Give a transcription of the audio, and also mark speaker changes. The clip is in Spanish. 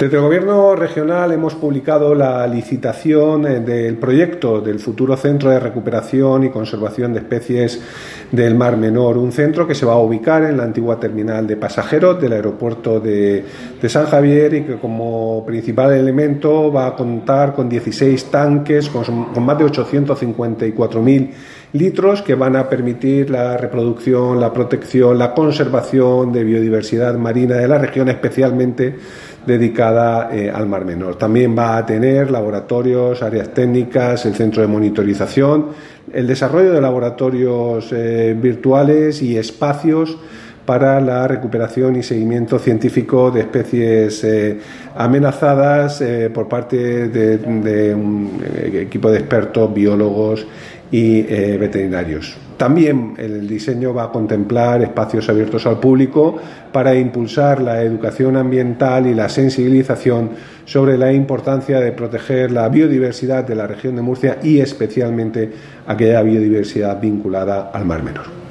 Speaker 1: Desde el Gobierno regional hemos publicado la licitación del proyecto del futuro Centro de Recuperación y Conservación de Especies del Mar Menor, un centro que se va a ubicar en la antigua terminal de pasajeros del aeropuerto de San Javier y que como principal elemento va a contar con 16 tanques con más de 854.000 litros que van a permitir la reproducción, la protección, la conservación de biodiversidad marina de la región, especialmente dedicada al Mar Menor. También va a tener laboratorios, áreas técnicas, el centro de monitorización, el desarrollo de laboratorios virtuales y espacios para la recuperación y seguimiento científico de especies amenazadas por parte de un equipo de expertos, biólogos y veterinarios. También el diseño va a contemplar espacios abiertos al público para impulsar la educación ambiental y la sensibilización sobre la importancia de proteger la biodiversidad de la región de Murcia y especialmente aquella biodiversidad vinculada al Mar Menor.